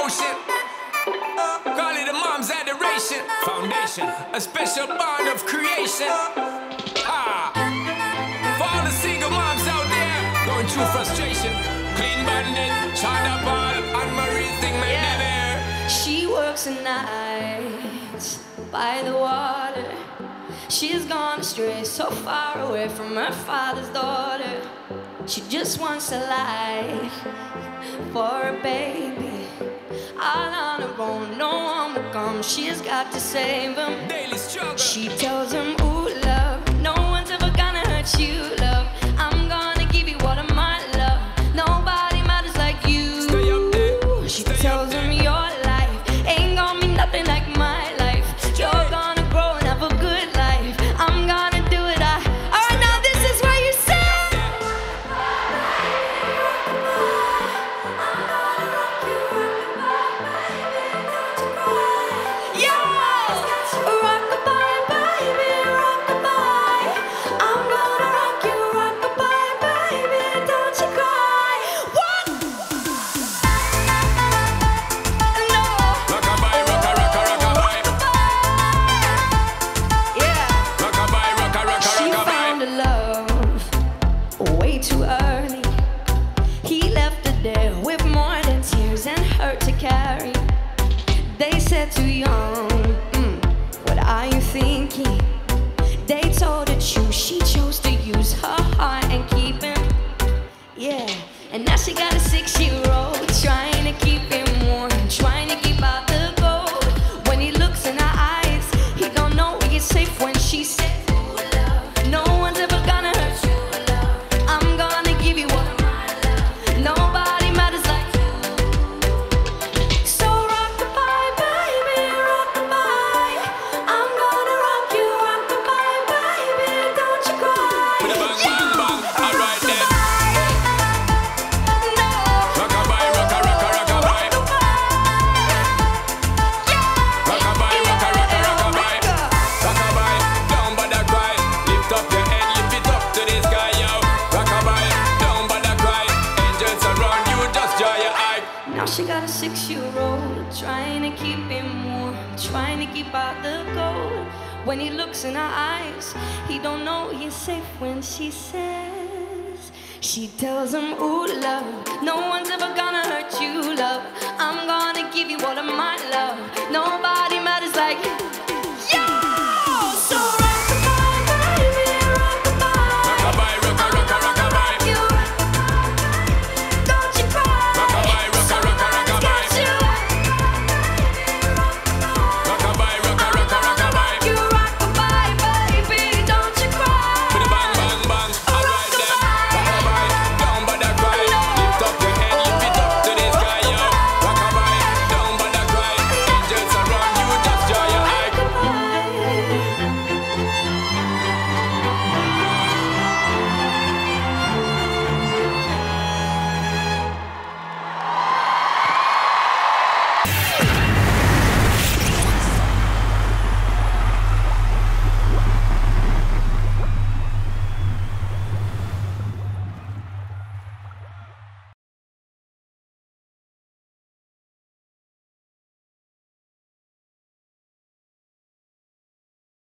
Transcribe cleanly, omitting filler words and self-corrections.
emotion. Call it a mom's adoration. Foundation, a special bond of creation. Ah. For all the single moms out there going through frustration. Clean Bandit, China Ball, and Marie thing made them air. She works the nights by the water. She's gone astray, so far away from her father's daughter. She just wants a life for a baby. All on her own, no one will come. She's got to save him. Daily struggle. She tells him, ooh, love, no one's ever gonna hurt you, love. I'm gonna give you all of my love. Nobody matters like you. Stay up there. She tells him, your life ain't gonna be nothing like my life. You're gonna grow and have a good life. I'm gonna do it. Alright, now this is where you say. Too early, he left her there with more than tears and hurt to carry. They said too young, what are you thinking? They told the truth, she chose to use her heart and keep him. Yeah, and now she got a 6-year-old trying to keep him warm, trying to keep out the cold. When he looks in her eyes, he don't know he is safe when she says, ooh, love, no one's ever gonna hurt you. Now she got a 6-year-old trying to keep him warm, trying to keep out the cold. When he looks in her eyes, he don't know he's safe when she says, she tells him, ooh, love, no one's ever gonna hurt you, love. I'm gonna give you all of my love. Nobody